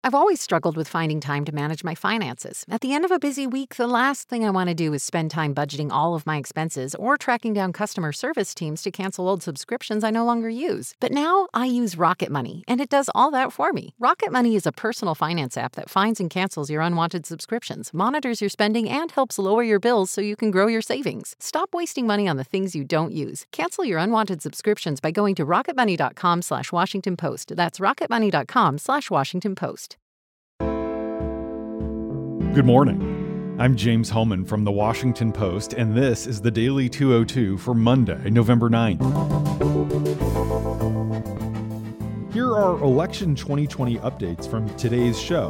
I've always struggled with finding time to manage my finances. At the end of a busy week, the last thing I want to do is spend time budgeting all of my expenses or tracking down customer service teams to cancel old subscriptions I no longer use. But now I use Rocket Money, and it does all that for me. Rocket Money is a personal finance app that finds and cancels your unwanted subscriptions, monitors your spending, and helps lower your bills so you can grow your savings. Stop wasting money on the things you don't use. Cancel your unwanted subscriptions by going to rocketmoney.com/Washington Post. That's rocketmoney.com/Washington Post. Good morning. I'm James Hohmann from The Washington Post, and this is the Daily 202 for Monday, November 9th. Here are election 2020 updates from today's show.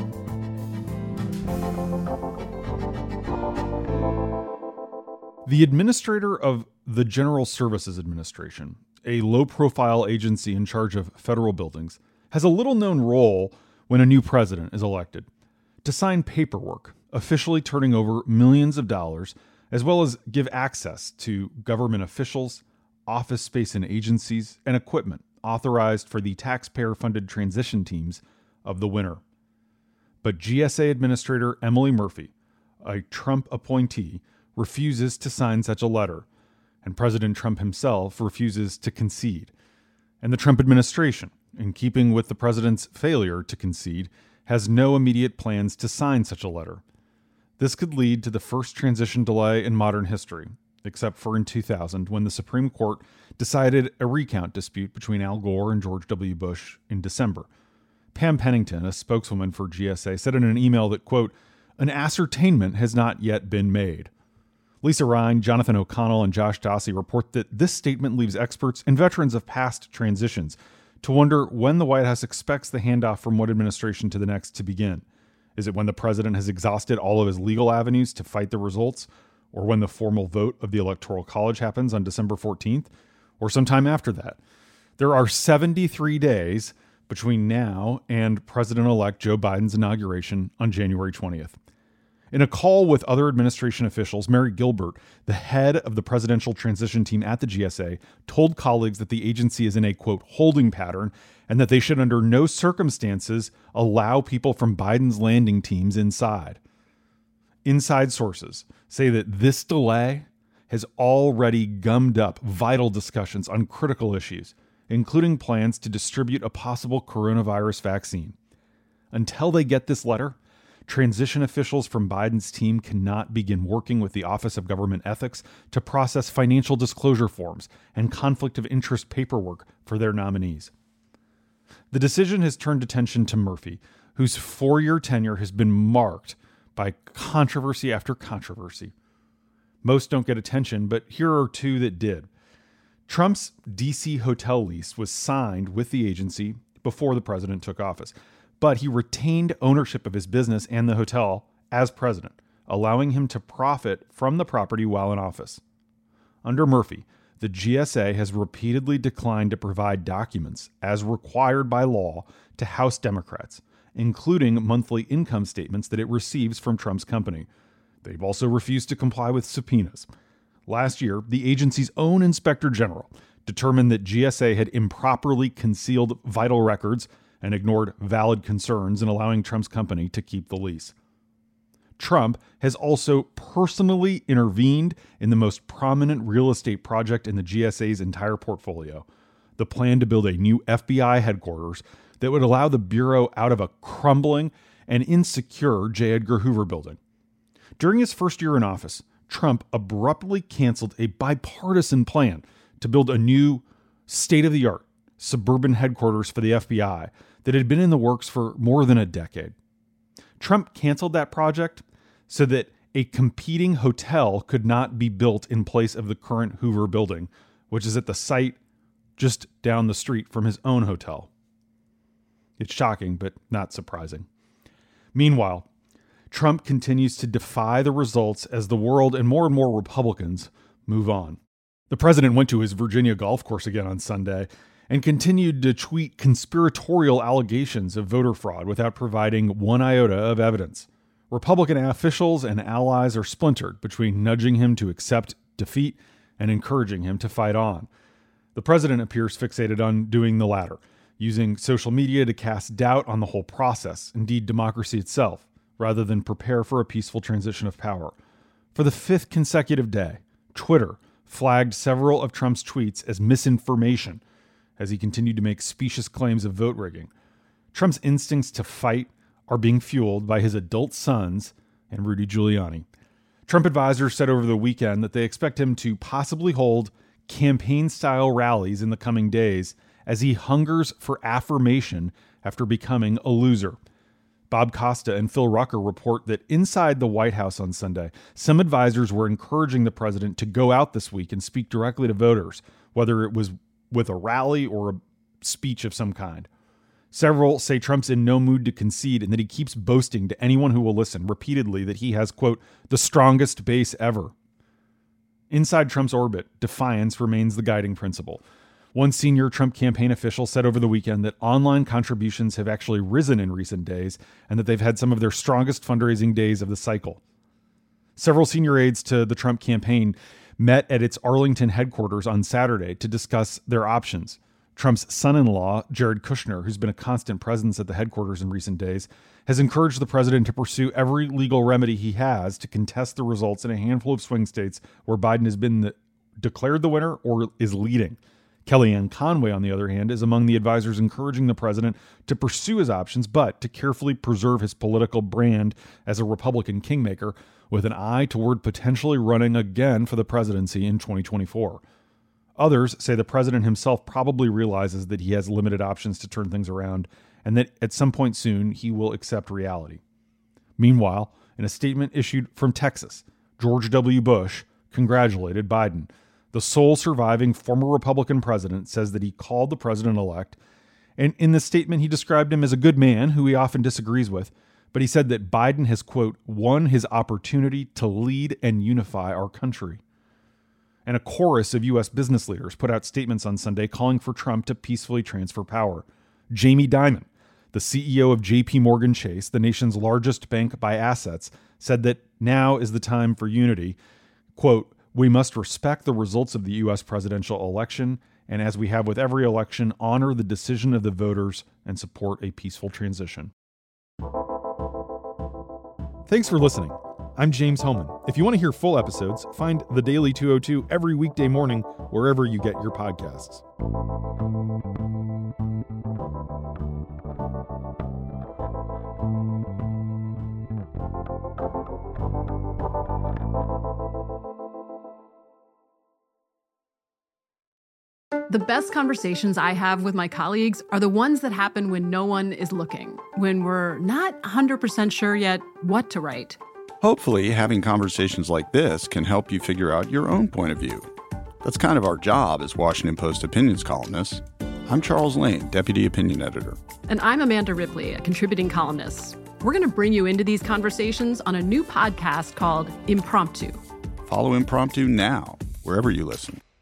The administrator of the General Services Administration, a low-profile agency in charge of federal buildings, has a little-known role when a new president is elected: to sign paperwork, officially turning over millions of dollars, as well as give access to government officials, office space in agencies, and equipment authorized for the taxpayer-funded transition teams of the winner. But GSA Administrator Emily Murphy, a Trump appointee, refuses to sign such a letter, and President Trump himself refuses to concede. And the Trump administration, in keeping with the president's failure to concede, has no immediate plans to sign such a letter. This could lead to the first transition delay in modern history, except for in 2000, when the Supreme Court decided a recount dispute between Al Gore and George W. Bush in December. Pam Pennington, a spokeswoman for GSA, said in an email that, quote, "an ascertainment has not yet been made." Lisa Ryan, Jonathan O'Connell, and Josh Dossie report that this statement leaves experts and veterans of past transitions to wonder when the White House expects the handoff from one administration to the next to begin. Is it when the president has exhausted all of his legal avenues to fight the results, or when the formal vote of the Electoral College happens on December 14th, or sometime after that? There are 73 days between now and President-elect Joe Biden's inauguration on January 20th. In a call with other administration officials, Mary Gilbert, the head of the presidential transition team at the GSA, told colleagues that the agency is in a, quote, holding pattern, and that they should under no circumstances allow people from Biden's landing teams inside. Inside sources say that this delay has already gummed up vital discussions on critical issues, including plans to distribute a possible coronavirus vaccine. Until they get this letter, transition officials from Biden's team cannot begin working with the Office of Government Ethics to process financial disclosure forms and conflict of interest paperwork for their nominees. The decision has turned attention to Murphy, whose 4-year tenure has been marked by controversy after controversy. Most don't get attention, but here are two that did. Trump's D.C. hotel lease was signed with the agency before the president took office, but he retained ownership of his business and the hotel as president, allowing him to profit from the property while in office. Under Murphy, the GSA has repeatedly declined to provide documents as required by law to House Democrats, including monthly income statements that it receives from Trump's company. They've also refused to comply with subpoenas. Last year, the agency's own inspector general determined that GSA had improperly concealed vital records and ignored valid concerns in allowing Trump's company to keep the lease. Trump has also personally intervened in the most prominent real estate project in the GSA's entire portfolio, the plan to build a new FBI headquarters that would allow the Bureau out of a crumbling and insecure J. Edgar Hoover building. During his first year in office, Trump abruptly canceled a bipartisan plan to build a new state-of-the-art suburban headquarters for the FBI that had been in the works for more than a decade. Trump canceled that project so that a competing hotel could not be built in place of the current Hoover building, which is at the site just down the street from his own hotel. It's shocking, but not surprising. Meanwhile, Trump continues to defy the results as the world and more Republicans move on. The president went to his Virginia golf course again on Sunday and continued to tweet conspiratorial allegations of voter fraud without providing one iota of evidence. Republican officials and allies are splintered between nudging him to accept defeat and encouraging him to fight on. The president appears fixated on doing the latter, using social media to cast doubt on the whole process, indeed democracy itself, rather than prepare for a peaceful transition of power. For the 5th consecutive day, Twitter flagged several of Trump's tweets as misinformation as he continued to make specious claims of vote rigging. Trump's instincts to fight are being fueled by his adult sons and Rudy Giuliani. Trump advisors said over the weekend that they expect him to possibly hold campaign-style rallies in the coming days as he hungers for affirmation after becoming a loser. Bob Costa and Phil Rucker report that inside the White House on Sunday, some advisors were encouraging the president to go out this week and speak directly to voters, whether it was with a rally or a speech of some kind. Several say Trump's in no mood to concede and that he keeps boasting to anyone who will listen repeatedly that he has, quote, the strongest base ever. Inside Trump's orbit, defiance remains the guiding principle. One senior Trump campaign official said over the weekend that online contributions have actually risen in recent days and that they've had some of their strongest fundraising days of the cycle. Several senior aides to the Trump campaign met at its Arlington headquarters on Saturday to discuss their options. Trump's son-in-law, Jared Kushner, who's been a constant presence at the headquarters in recent days, has encouraged the president to pursue every legal remedy he has to contest the results in a handful of swing states where Biden has been declared the winner or is leading. Kellyanne Conway, on the other hand, is among the advisors encouraging the president to pursue his options, but to carefully preserve his political brand as a Republican kingmaker with an eye toward potentially running again for the presidency in 2024. Others say the president himself probably realizes that he has limited options to turn things around and that at some point soon he will accept reality. Meanwhile, in a statement issued from Texas, George W. Bush congratulated Biden. The sole surviving former Republican president says that he called the president-elect, and in the statement he described him as a good man who he often disagrees with, but he said that Biden has, quote, won his opportunity to lead and unify our country. And a chorus of U.S. business leaders put out statements on Sunday calling for Trump to peacefully transfer power. Jamie Dimon, the CEO of J.P. Morgan Chase, the nation's largest bank by assets, said that now is the time for unity. Quote, we must respect the results of the U.S. presidential election, and as we have with every election, honor the decision of the voters and support a peaceful transition. Thanks for listening. I'm James Hohmann. If you want to hear full episodes, find The Daily 202 every weekday morning wherever you get your podcasts. The best conversations I have with my colleagues are the ones that happen when no one is looking, when we're not 100% sure yet what to write. Hopefully, having conversations like this can help you figure out your own point of view. That's kind of our job as Washington Post opinions columnists. I'm Charles Lane, Deputy Opinion Editor. And I'm Amanda Ripley, a contributing columnist. We're going to bring you into these conversations on a new podcast called Impromptu. Follow Impromptu now, wherever you listen.